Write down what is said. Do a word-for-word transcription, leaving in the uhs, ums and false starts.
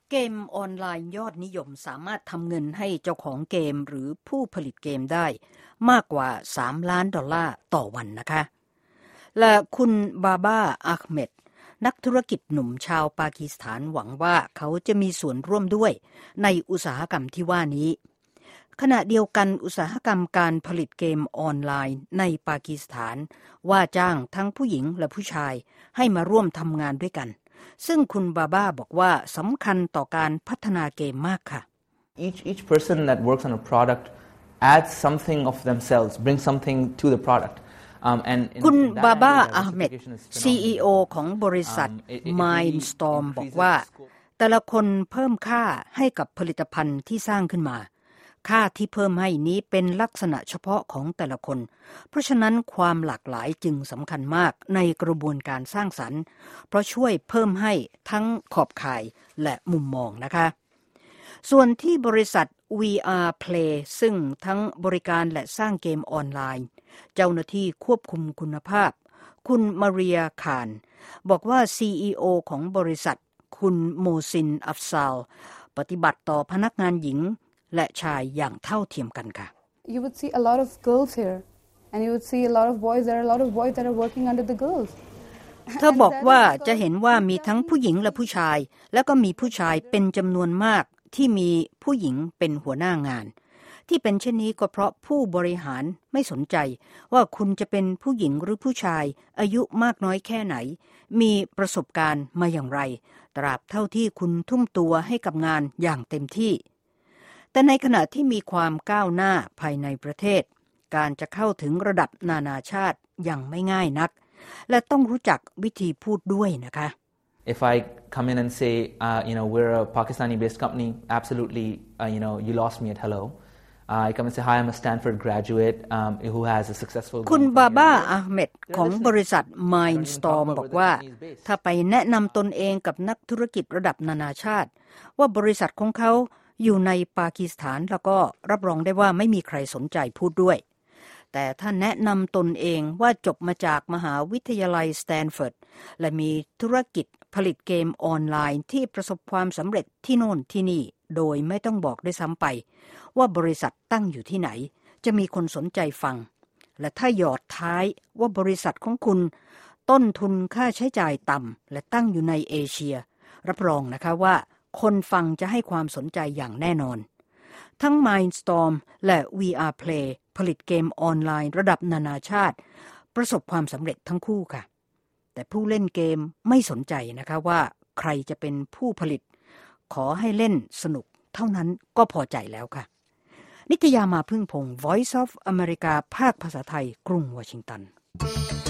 เกมออนไลน์ยอดนิยมสามารถทำเงินให้เจ้าของเกมหรือผู้ผลิตเกมได้มากกว่าสามล้านดอลลาร์ต่อวันนะคะและคุณบาบาอัคเมดนักธุรกิจหนุ่มชาวปากีสถานหวังว่าเขาจะมีส่วนร่วมด้วยในอุตสาหกรรมที่ว่านี้ขณะเดียวกันอุตสาหกรรมการผลิตเกมออนไลน์ในปากีสถานว่าจ้างทั้งผู้หญิงและผู้ชายให้มาร่วมทำงานด้วยกันซึ่งคุณบาบ้าบอกว่าสำคัญต่อการพัฒนาเกมมากค่ะ Each each person that works on a product adds something of themselves, brings something to the product. Um, and คุณบาบ้าอาห์เมด ซี อี โอ ของบริษัท Mindstorm บอกว่าแต่ละคนเพิ่มค่าให้กับผลิตภัณฑ์ที่สร้างขึ้นมาค่าที่เพิ่มให้นี้เป็นลักษณะเฉพาะของแต่ละคนเพราะฉะนั้นความหลากหลายจึงสำคัญมากในกระบวนการสร้างสรรค์เพราะช่วยเพิ่มให้ทั้งขอบข่ายและมุมมองนะคะส่วนที่บริษัท วี อาร์ Play ซึ่งทั้งบริการและสร้างเกมออนไลน์เจ้าหน้าที่ควบคุมคุณภาพคุณมาเรียคานบอกว่า ซี อี โอ ของบริษัทคุณโมซินอัฟซาลปฏิบัติต่อพนักงานหญิงและชายอย่างเท่าเทียมกันค่ะ You would see a lot of girls here and you would see a lot of boys there are a lot of boys that are working under the girls เธอบอกว่าจะเห็นว่ามีทั้งผู้หญิงและผู้ชายแล้วก็มีผู้ชายเป็นจำนวนมากที่มีผู้หญิงเป็นหัวหน้างานที่เป็นเช่นนี้ก็เพราะผู้บริหารไม่สนใจว่าคุณจะเป็นผู้หญิงหรือผู้ชายอายุมากน้อยแค่ไหนมีประสบการณ์มาอย่างไรตราบเท่าที่คุณทุ่มตัวให้กับงานอย่างเต็มที่แต่ในขณะที่มีความก้าวหน้าภายในประเทศการจะเข้าถึงระดับนานาชาติยังไม่ง่ายนักและต้องรู้จักวิธีพูดด้วยนะคะ If I come in and say, uh, you know, we're a Pakistani-based company, absolutely, uh, you know, you lost me at hello. Uh, I come and say, hi, I'm a Stanford graduate um, who has a successful. คุณบาบ้าอาห์เมดของบริษัท Mindstorm บอกว่าถ้าไปแนะนำตนเองกับนักธุรกิจระดับนานาชาติว่าบริษัทของเขาอยู่ในปากีสถานแล้วก็รับรองได้ว่าไม่มีใครสนใจพูดด้วยแต่ถ้าแนะนำตนเองว่าจบมาจากมหาวิทยาลัยสแตนฟอร์ดและมีธุรกิจผลิตเกมออนไลน์ที่ประสบความสำเร็จที่โน่นที่นี่โดยไม่ต้องบอกด้วยซ้ำไปว่าบริษัทตั้งอยู่ที่ไหนจะมีคนสนใจฟังและถ้าหยอดท้ายว่าบริษัทของคุณต้นทุนค่าใช้จ่ายต่ำและตั้งอยู่ในเอเชียรับรองนะคะว่าคนฟังจะให้ความสนใจอย่างแน่นอนทั้ง Mindstorm และ วี อาร์ Play ผลิตเกมออนไลน์ระดับนานาชาติประสบความสำเร็จทั้งคู่ค่ะแต่ผู้เล่นเกมไม่สนใจนะคะว่าใครจะเป็นผู้ผลิตขอให้เล่นสนุกเท่านั้นก็พอใจแล้วค่ะนิตยามาพึ่งพงศ์ Voice of America ภาคภาษาไทยกรุงวอชิงตัน